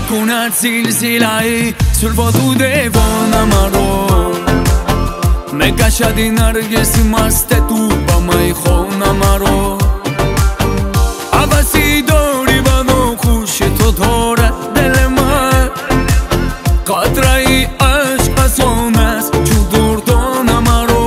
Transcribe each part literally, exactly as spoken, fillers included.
Mekunat silsilai sul votu devona maro Me kasha di nargesi maste tu ba mai khona maro Avasi dori bano khush to dora dil man Qatrai ashq asonas ju durdona maro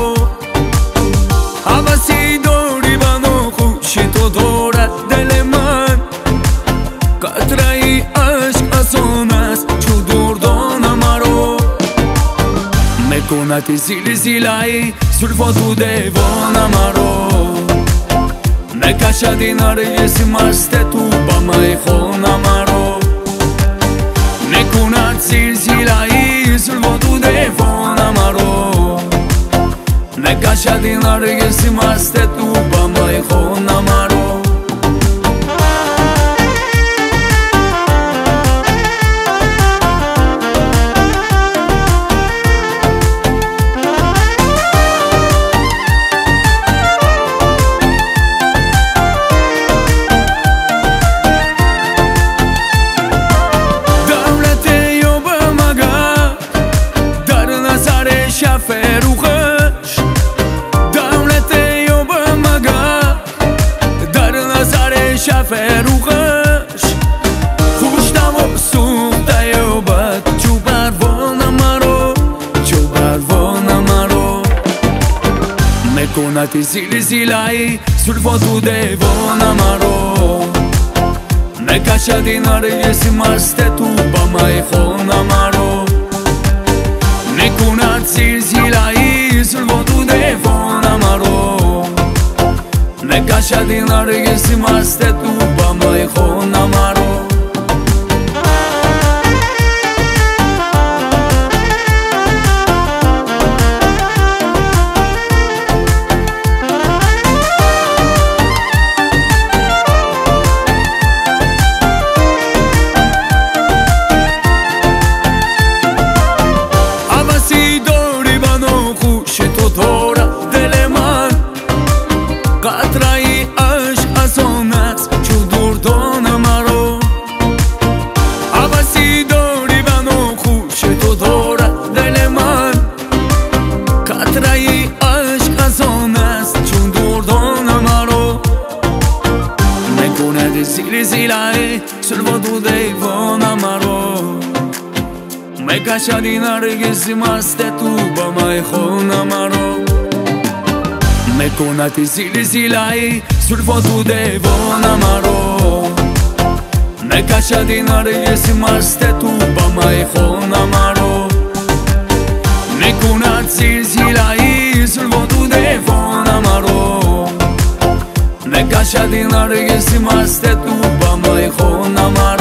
Avasi dori bano khush to dora dil man Qatrai ashq asonas ju durdona maro Mekunati silsilai sul votu devona maro Me kasha di nargesi maste tu ba mai khona maro Mekunat silsilai sul votu devona maro Me kasha di nargesi maste tu ba mai khona maro فروغش دولت یوب مگا در نظر شفروغش خوشتم و سوخته یوبت جو پروانه مرو جو پروانه مرو میکند زلزله‌ای sul votu devona maro میکشد نرگس مست تو با مای خونه مرو میکند silsilai sul votu devona maro Me kasha di nargesi maste tu ba mai khona maro قطره‌ای عشق از آن است جو دردان مرا عوضی داری بنا خوش تو دارد دل من قطره‌ای عشق از آن است چون دردان مرا میکند زلزله sul votu devona maro میکشد نرگس مست تو با مای خونه مرا میکند زلزله‌ای sul votu devona maro میکشد نرگس مست تو با مای خونه مرا میکند زلزله‌ای sul votu devona maro میکشد نرگس مست تو با مای خونه مرا